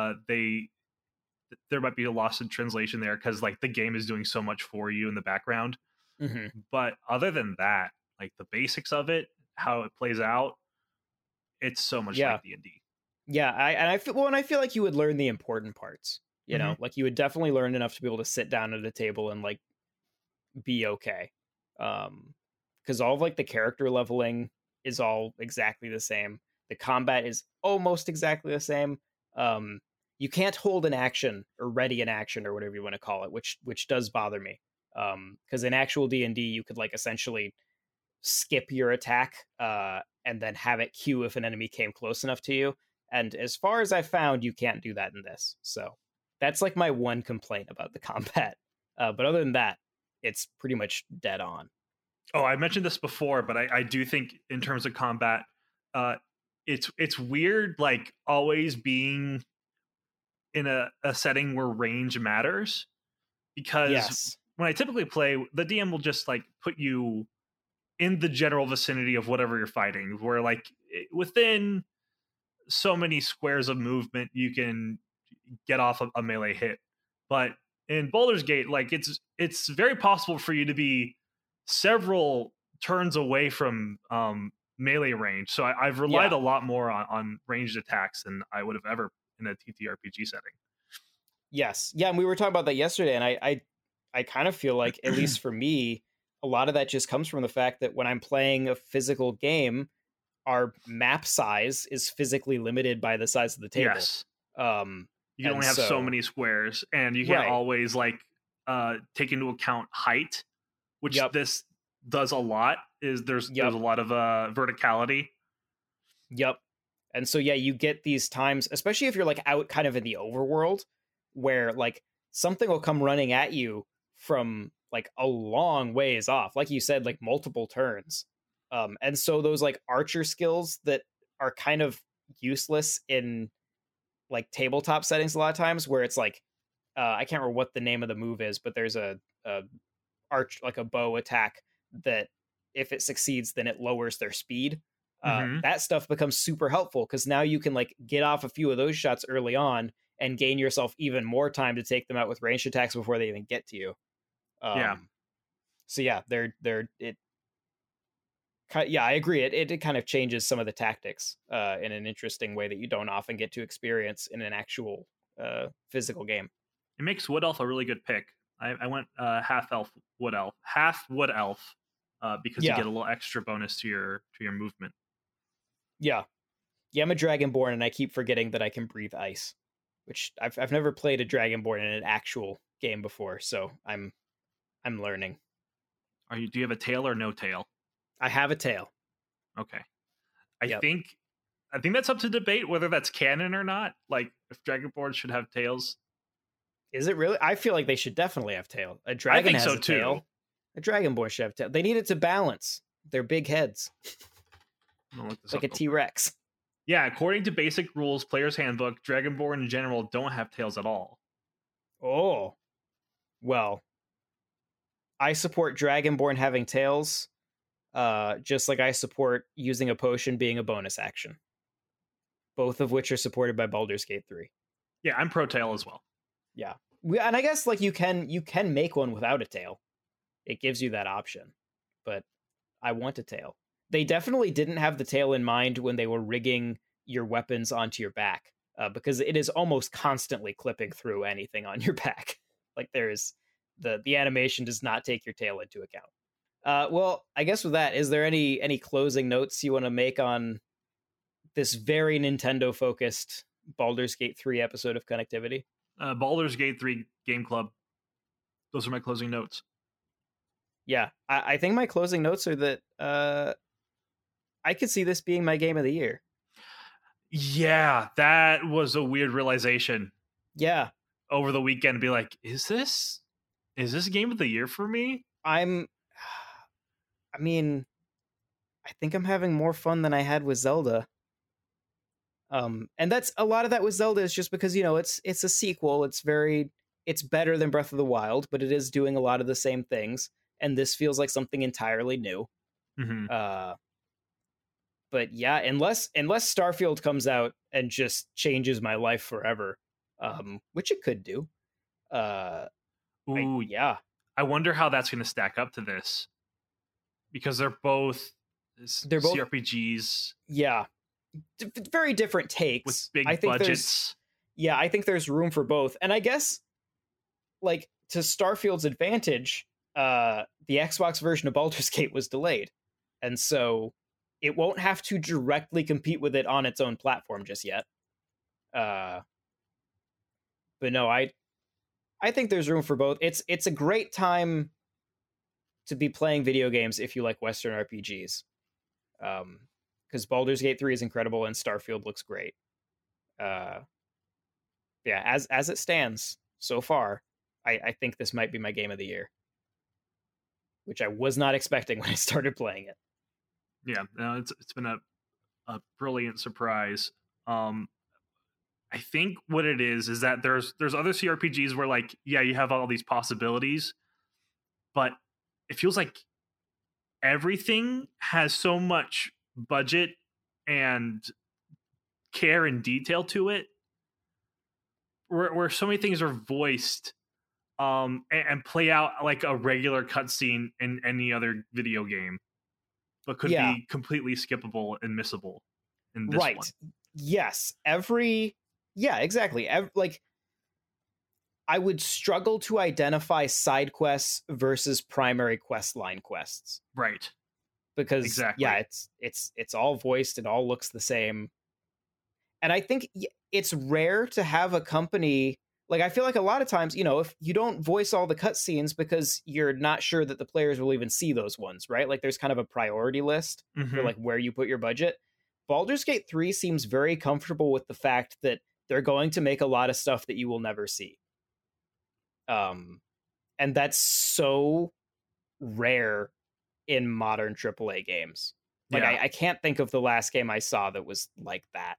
Speaker 2: there might be a loss in translation there because like the game is doing so much for you in the background.
Speaker 1: hmm
Speaker 2: But other than that, like the basics of it, how it plays out, it's so much
Speaker 1: yeah,
Speaker 2: like D&D.
Speaker 1: yeah. I feel like you would learn the important parts. You
Speaker 2: Mhm.
Speaker 1: know, like you would definitely learn enough to be able to sit down at a table and like be okay. Because all of like the character leveling is all exactly the same. The combat is almost exactly the same. Um, you can't hold an action or ready an action or whatever you want to call it, which does bother me. Because in actual D&D, you could like essentially skip your attack and then have it queue if an enemy came close enough to you. And as far as I found, you can't do that in this. So that's like my one complaint about the combat. But other than that, it's pretty much dead on.
Speaker 2: Oh, I mentioned this before, but I do think in terms of combat, uh, it's weird, like always being in a setting where range matters. Because
Speaker 1: Yes.
Speaker 2: when I typically play, the DM will just like put you in the general vicinity of whatever you're fighting, where like within so many squares of movement you can get off a melee hit. But in Baldur's Gate, like it's very possible for you to be several turns away from melee range. So I've relied
Speaker 1: Yeah.
Speaker 2: a lot more on ranged attacks than I would have ever in a TTRPG setting.
Speaker 1: Yes. Yeah, and we were talking about that yesterday, and I kind of feel like, at least for me, a lot of that just comes from the fact that when I'm playing a physical game, our map size is physically limited by the size of the table.
Speaker 2: Yes.
Speaker 1: Um,
Speaker 2: You can
Speaker 1: and
Speaker 2: only have so
Speaker 1: so
Speaker 2: many squares, and you can't
Speaker 1: right.
Speaker 2: always like take into account height, which
Speaker 1: Yep.
Speaker 2: this does a lot. There's
Speaker 1: Yep.
Speaker 2: a lot of verticality.
Speaker 1: Yep. And so yeah, you get these times, especially if you're like out kind of in the overworld, where like something will come running at you from like a long ways off, like you said, like multiple turns. And so those like archer skills that are kind of useless in like tabletop settings a lot of times, where it's like I can't remember what the name of the move is, but there's a arch, like a bow attack, that if it succeeds then it lowers their speed.
Speaker 2: Mm-hmm.
Speaker 1: That stuff becomes super helpful because now you can like get off a few of those shots early on and gain yourself even more time to take them out with ranged attacks before they even get to you.
Speaker 2: Yeah.
Speaker 1: So yeah, yeah, I agree. It kind of changes some of the tactics in an interesting way that you don't often get to experience in an actual physical game.
Speaker 2: It makes Wood Elf a really good pick. I went half Wood Elf, because you
Speaker 1: Yeah,
Speaker 2: get a little extra bonus to your movement.
Speaker 1: yeah, yeah. I'm a Dragonborn, and I keep forgetting that I can breathe ice, which I've never played a Dragonborn in an actual game before, so I'm learning.
Speaker 2: Do you have a tail or no tail?
Speaker 1: I have a tail.
Speaker 2: Okay.
Speaker 1: Yep.
Speaker 2: I think that's up to debate whether that's canon or not. Like if Dragonborn should have tails.
Speaker 1: Is it really? I feel like they should definitely have tail. A
Speaker 2: I
Speaker 1: dragon
Speaker 2: think
Speaker 1: has
Speaker 2: so
Speaker 1: a
Speaker 2: too.
Speaker 1: tail. A Dragonborn should have tail. They need it to balance their big heads, like a T-Rex.
Speaker 2: Yeah, according to Basic Rules Player's Handbook, Dragonborn in general don't have tails at all.
Speaker 1: Oh, well, I support Dragonborn having tails, just like I support using a potion being a bonus action. Both of which are supported by Baldur's Gate 3.
Speaker 2: Yeah, I'm pro tail as well.
Speaker 1: Yeah. And I guess like you can make one without a tail. It gives you that option. But I want a tail. They definitely didn't have the tail in mind when they were rigging your weapons onto your back, because it is almost constantly clipping through anything on your back. Like there's the animation does not take your tail into account. Well, I guess with that, is there any closing notes you want to make on this very Nintendo focused Baldur's Gate 3 episode of Connectivity?
Speaker 2: Baldur's Gate 3 Game Club. Those are my closing notes.
Speaker 1: Yeah, I think my closing notes are that I could see this being my game of the year.
Speaker 2: Yeah, that was a weird realization.
Speaker 1: Yeah.
Speaker 2: Over the weekend, be like, is this game of the year for me?
Speaker 1: I mean, I think I'm having more fun than I had with Zelda. And that's a lot of that with Zelda is just because, it's a sequel. It's better than Breath of the Wild, but it is doing a lot of the same things. And this feels like something entirely new.
Speaker 2: Mm-hmm.
Speaker 1: But yeah, unless Starfield comes out and just changes my life forever, which it could do.
Speaker 2: Yeah. I wonder how that's going to stack up to this, because they're both CRPGs.
Speaker 1: Yeah, very different takes
Speaker 2: with big budgets.
Speaker 1: I think there's room for both, and I guess, like, to Starfield's advantage, the Xbox version of Baldur's Gate was delayed, and so it won't have to directly compete with it on its own platform just yet. But no, I think there's room for both. It's a great time to be playing video games if you like Western RPGs. Because Baldur's Gate 3 is incredible and Starfield looks great. Yeah, as it stands so far, I think this might be my game of the year, which I was not expecting when I started playing it.
Speaker 2: Yeah, no, it's been a brilliant surprise. I think what it is that there's other CRPGs where, like, yeah, you have all these possibilities, but it feels like everything has so much budget and care and detail to it, where so many things are voiced and play out like a regular cutscene in any other video game, but could be completely skippable and missable in this one.
Speaker 1: Yes. Exactly. Like, I would struggle to identify side quests versus primary quest line quests.
Speaker 2: Right.
Speaker 1: Because it's all voiced, it all looks the same. And I think it's rare to have a company, like, I feel like a lot of times, if you don't voice all the cutscenes because you're not sure that the players will even see those ones, right? Like, there's kind of a priority list for, like, where you put your budget. Baldur's Gate 3 seems very comfortable with the fact that they're going to make a lot of stuff that you will never see. And that's so rare in modern AAA games. Like, I can't think of the last game I saw that was like that.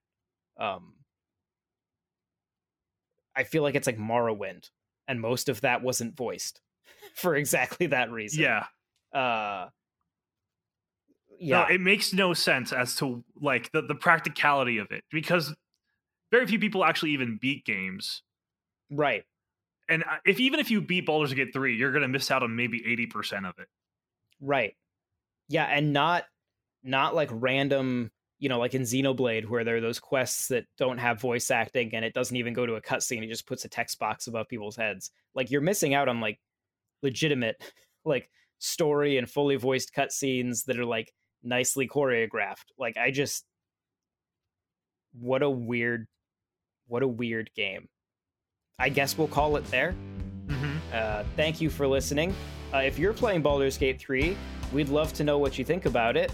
Speaker 1: I feel like it's like Morrowind, and most of that wasn't voiced for exactly that reason.
Speaker 2: Yeah. No, it makes no sense as to, like, the practicality of it, because very few people actually even beat games.
Speaker 1: Right.
Speaker 2: And even if you beat Baldur's Gate 3, you're going to miss out on maybe 80% of it.
Speaker 1: Right. Yeah, and not like random, like in Xenoblade, where there are those quests that don't have voice acting and it doesn't even go to a cutscene. It just puts a text box above people's heads. Like, you're missing out on, like, legitimate, like, story and fully voiced cutscenes that are, like, nicely choreographed. Like, what a weird game. I guess we'll call it there. Thank you for listening. If you're playing Baldur's Gate 3, we'd love to know what you think about it.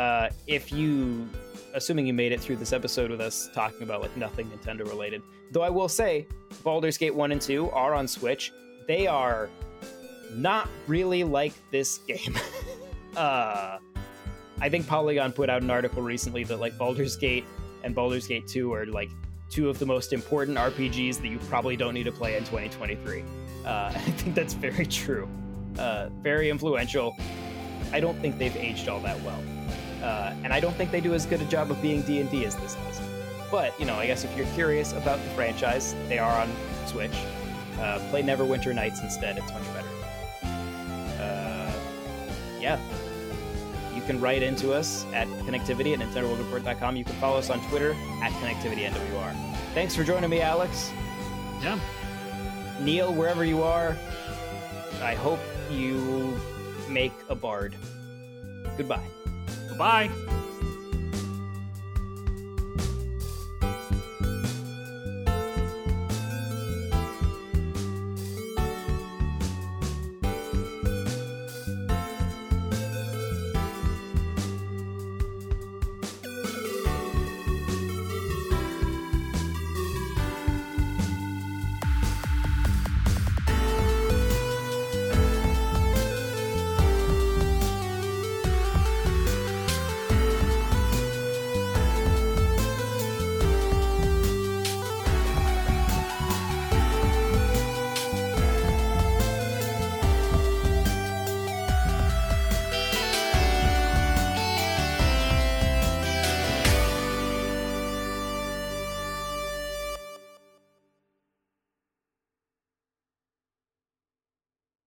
Speaker 1: Assuming you made it through this episode with us talking about, like, nothing Nintendo related. Though I will say, Baldur's Gate 1 and 2 are on Switch. They are not really like this game. I think Polygon put out an article recently that, like, Baldur's Gate and Baldur's Gate 2 are, like, two of the most important RPGs that you probably don't need to play in 2023. I think that's very true. Very influential. I don't think they've aged all that well. And I don't think they do as good a job of being D&D as this does. But, I guess if you're curious about the franchise, they are on Switch. Play Neverwinter Nights instead. It's much better. Yeah. You can write into us at connectivity@nintendoworldreport.com. You can follow us on Twitter @connectivitynwr. Thanks for joining me, Alex.
Speaker 2: Yeah.
Speaker 1: Neil, wherever you are, I hope you make a bard. Goodbye.
Speaker 2: Goodbye.